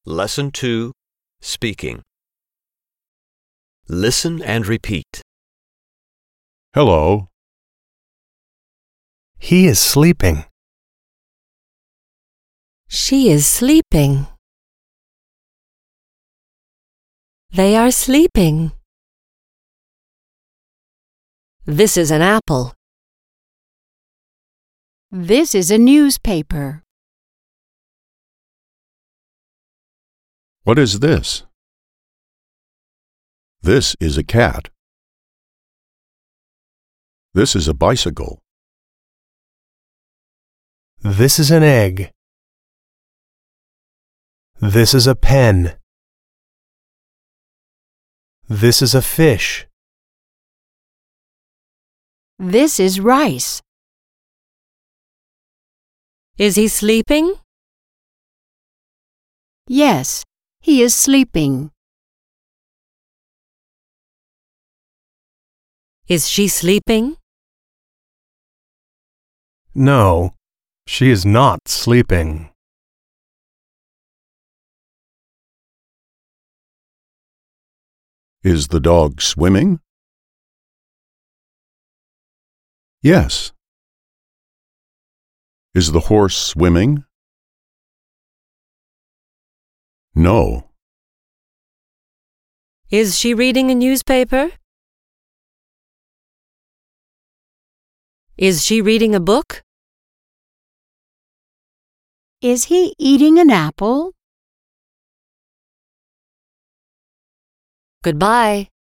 Lesson 2, Speaking. Listen and repeat. Hello. He is sleeping. She is sleeping. They are sleeping. This is an apple. This is a newspaper. What is this? This is a cat. This is a bicycle. This is an egg. This is a pen. This is a fish. This is rice. Is he sleeping? Yes, he is sleeping. Is she sleeping? No, she is not sleeping. Is the dog swimming? Yes. Is the horse swimming? No. Is she reading a newspaper? Is she reading a book? Is he eating an apple? Goodbye.